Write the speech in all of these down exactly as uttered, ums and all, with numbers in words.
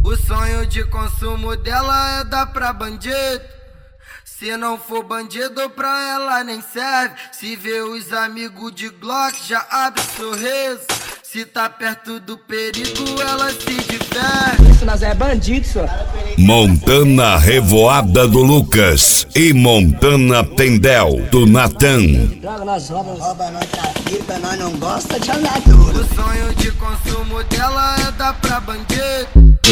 O sonho de consumo dela é dar pra bandido. Se não for bandido pra ela nem serve. Se vê os amigos de Glock já abre sorriso. Se tá perto do perigo ela se diverte. Isso nós é bandido, senhor. Montana Revoada do Lucas e Montana Tendel do Natan. Droga, nós roubamos. Rouba, nós trafica, nós não gosta de andar duro. O sonho de consumo dela é dar pra bandido.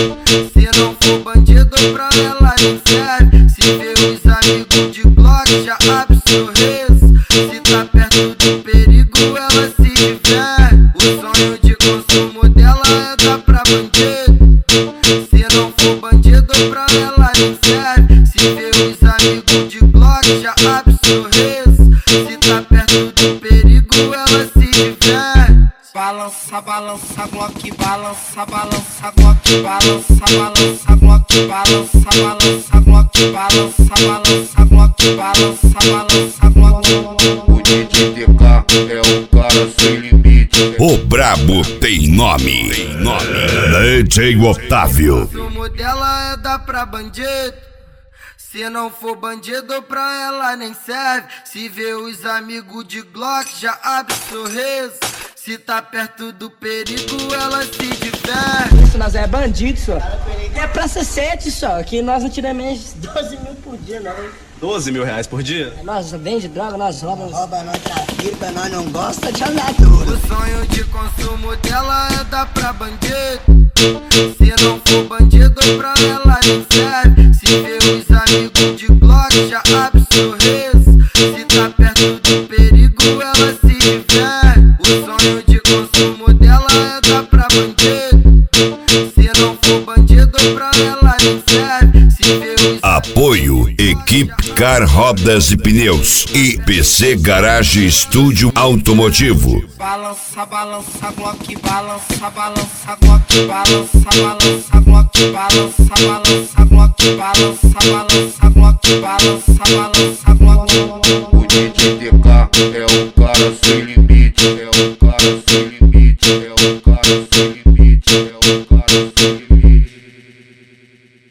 Se não for bandido pra ela nem serve. Se vê os amigos de Glock já abre sorriso. Se tá perto do perigo ela se diverte. O sonho de consumo dela é dar pra bandido. Se não for bandido pra ela nem serve. Se vê os amigos de Glock já abre sorriso. Se tá perto do perigo ela se diverte. Balança, balança, Glock, balança, balança, Glock, balança, balança, Glock, balança, balança, Glock, balança, balança, Glock, balança, balança, Glock. O D J D K é o cara sem limite. O brabo tem nome, tem nome. D J Otávio. O consumo dela é dar pra bandido. Se não for bandido pra ela nem serve. Se vê os amigos de Glock já abre sorriso. Se tá perto do perigo ela se diverte. Isso nós é bandido, senhor. É praça sete só, que nós não tiramos menos de doze mil por dia, não. doze mil reais por dia? Nós vende droga, nós roubamos. Rouba, nós trafica, nós não gosta de andar duro. O sonho de consumo dela é dar pra bandido. Se não for bandido pra ela nem serve. Se vê os amigos de Glock já abre sorriso. Se tá perto do perigo ela se diverte. O sonho de consumo dela é dar pra bandido. Se não for bandido pra ela nem serve. Se vê os Apoio Equipe Car Rodas e Pneus e P C Garage Estúdio Automotivo. Balança, balança, Glock, balança, balança, Glock, balança, balança, Glock, balança, balança, Glock, balança, balança, Glock, balança, balança, Glock. O D J D K é o cara sem